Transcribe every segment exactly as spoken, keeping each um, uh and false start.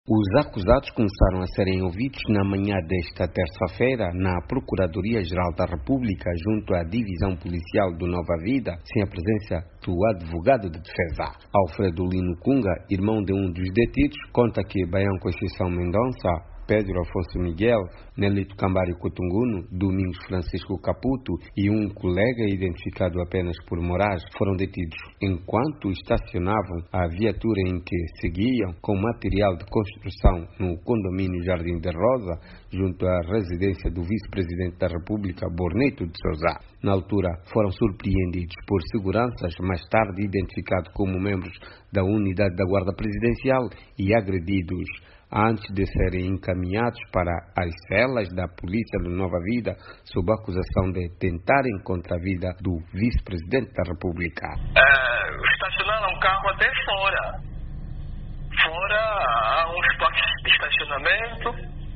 Os acusados começaram a serem ouvidos na manhã desta terça-feira na Procuradoria-Geral da República, junto à Divisão Policial do Nova Vida, sem a presença do advogado de defesa. Alfredo Lino Cunga, irmão de um dos detidos, conta que Baião Conceição Mendonça, Pedro Afonso Miguel, Nelito Cambário Cotunguno, Domingos Francisco Caputo e um colega identificado apenas por Moraes foram detidos enquanto estacionavam a viatura em que seguiam com material de construção no condomínio Jardim de Rosa, junto à residência do vice-presidente da República, Borneto de Sousa. Na altura, foram surpreendidos por seguranças, mais tarde identificados como membros da unidade da Guarda Presidencial e agredidos, antes de serem encaminhados para as celas da Polícia de Nova Vida, sob a acusação de tentarem contra a vida do vice-presidente da República. É, estacionaram um carro até fora. Fora há um espaço de estacionamento.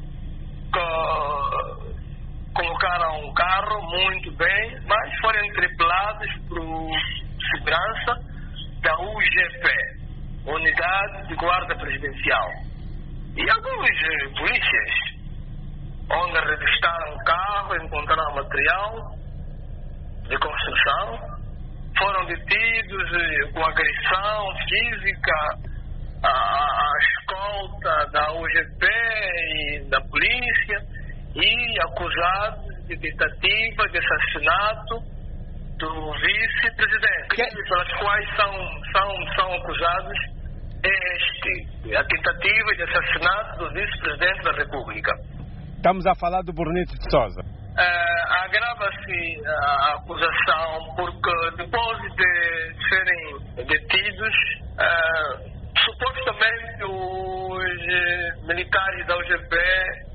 Co- colocaram um carro muito bem, mas foram tripulados por segurança da U G P, Unidade de Guarda Presidencial. E alguns eh, polícias, onde revistaram o carro, encontraram material de construção, foram detidos eh, com agressão física à, à escolta da U G P e da polícia e acusados de tentativa de assassinato do vice-presidente, Que... pelas quais são, são, são acusados este, a tentativa de assassinato do vice-presidente da República. Estamos a falar do Borneto de Sousa. Uh, agrava-se a acusação porque depois de serem detidos, uh, supostamente os uh, militares da U G P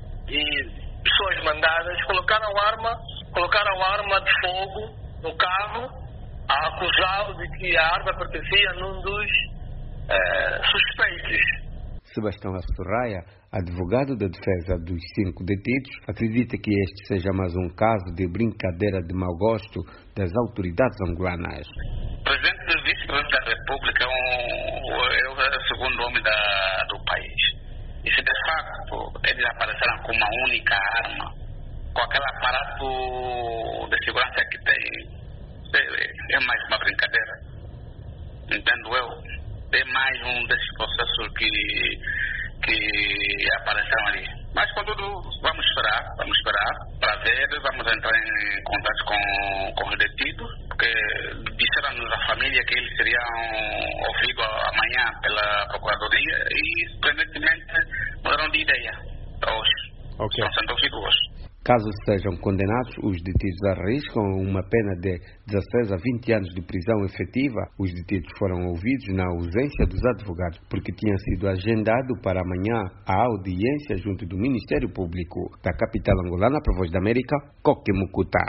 e pessoas mandadas colocaram arma, colocaram arma de fogo no carro, a acusá-lo de que a arma pertencia a um dos Uh, suspeitos. Sebastião Astorraia, advogado da defesa dos cinco detidos, acredita que este seja mais um caso de brincadeira de mau gosto das autoridades angolanas. O presidente do vice-presidente da República é, um, é o segundo homem da, do país. E se de facto eles apareceram com uma única arma, com aquele aparato de segurança que tem, é, é mais uma brincadeira. Entendo eu. É mais um desses processos que, que apareceram ali. Mas, contudo, vamos esperar, vamos esperar para ver, vamos entrar em contato com, com os detidos, porque disseram-nos a família que eles seriam ouvidos amanhã pela Procuradoria e, surpreendentemente, mudaram de ideia hoje. Okay. Estão sendo ouvidos hoje. Caso sejam condenados, os detidos arriscam uma pena de dezesseis a vinte anos de prisão efetiva. Os detidos foram ouvidos na ausência dos advogados, porque tinha sido agendado para amanhã a audiência junto do Ministério Público. Da capital angolana, para a Voz da América, Coque Mucuta.